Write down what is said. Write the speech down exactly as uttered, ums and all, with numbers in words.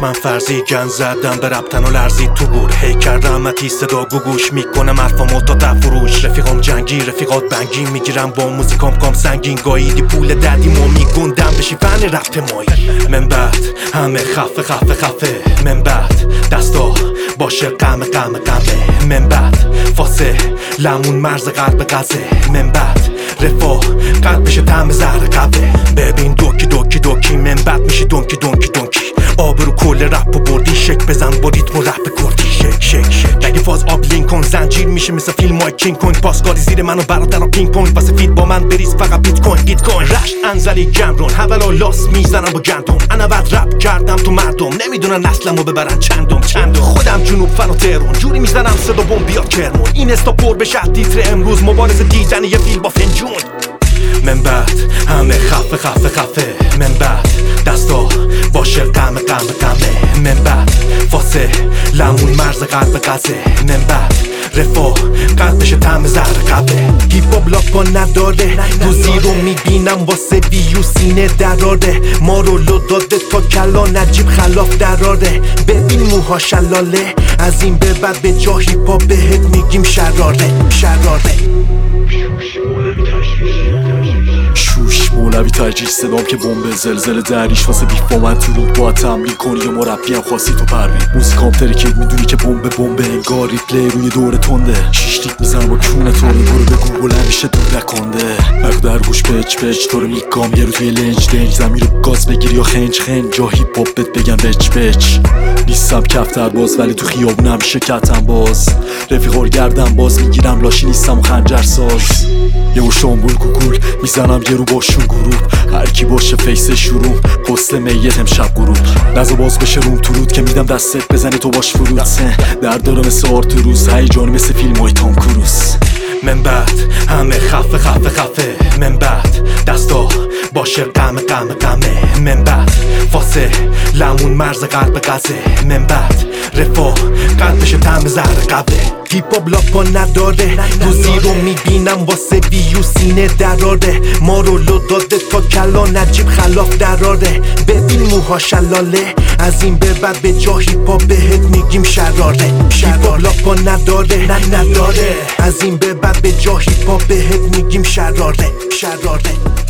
من فرضی گن زدم به ربطن و لرزید تو گور هی کردم متی صدا گوگوش میکنم حرفامو تا تفروش رفیقام جنگی رفیقات بنگی میگیرم با موزیکام کام سنگین گاییدی پول ددیمو میگوندم بشی فن رفت مایی من بعد همه خفه خفه خفه من بعد دستا باشه قم قم قمه من بعد فاسه لمون مرز قلب قزه من بعد رفاه قلب بشه طعم زهر قبه ببین دوکی دوکی دوکی من بعد میشی دونکی دونکی دونکی آبرو کل رپ و بردی شک بزن با ریتم و رپ کردی شک شک شک نگه فاز آب لینک کن زنجیر میشه مثل فیلم های کینگ کنگ پاسکاری زیر منو برادر و پینگ پونگ واسه فیت با من بریز فقط بیت کوین بیت کوین رشت انزلی گمرون حوالا لاس میزنم با گندم انا بعد رپ کردم تو مردم نمیدونن نسلمو ببرن چندم چندم خودم جنوب فن و تهران جوری میزنم صدا بمب بیاد کرمون این استا پر بشه تیتر امروز مبارزه دیدن یه فیل با فنجون من بعد همه خفه خفه خفه من بعد دستا باشه قم قم قمه من بعد فاسه لمون مرز قلب قزه من بعد رفاه قلب بشه طعم زهر قبه هیپ هاپ لاپا نداره روزی رو میبینم واسه ویو سینه دراره ما رو لو داده تا کلا نجیب خلاف دراره ببین موها شلاله از این به بعد به جا هیپ هاپ بهت میگیم شراره شراره شوش مولوی تجریش صدام که بمب زلزله دریش واسه بیف با من تو رود باید تمرین کنی یا مربی هم خواستی تو پروین موزیکام ترکید میدونی که بمب بمب انگار ریپلی روی دور تنده شیش لیک میزنم با کونه تو رو برو بگو بلند میشه دور نکنده نگو در گوش پچ پچ تو رو میگام یه رو توی لنج دنج زمین رو گاز بگیری یا خنج خنج جا هیپ هاپ بت بگم بچ بچ نیستم کفتر باز ولی تو خیابون همیشه کتم باز رفیقار گردم باز میگیرم لاشی نیستم و خنجر ساز یه و شامبول کوکول میزنم یه رو باشون گروب هر کی باشه فیس شروع پست میت امشب گروب نزا باز بشه روم تو رود که میدم دستت بزنی تو باش فرود در داره مثل آرتوروز هیجان مثل فیلم های تام کروز من بعد همه خفه خفه خفه من بعد دستا باشه قم قم قمه من بعد فاسه لمون مرز قلب قزه من بعد رفاه قلب بشه طعم زهر قبه هیپ هاپ لاپا نداره روزی رو میبینم واسه ویو سینه دراره ما رو لو داده تا کلا نجیب خلاف دراره ببین موها شلاله از این به بعد به جا هیپ هاپ بهت میگیم شراره هیپ هاپ لاپا نداره نداره از این به بعد به جا هیپ هاپ بهت میگیم شراره شراره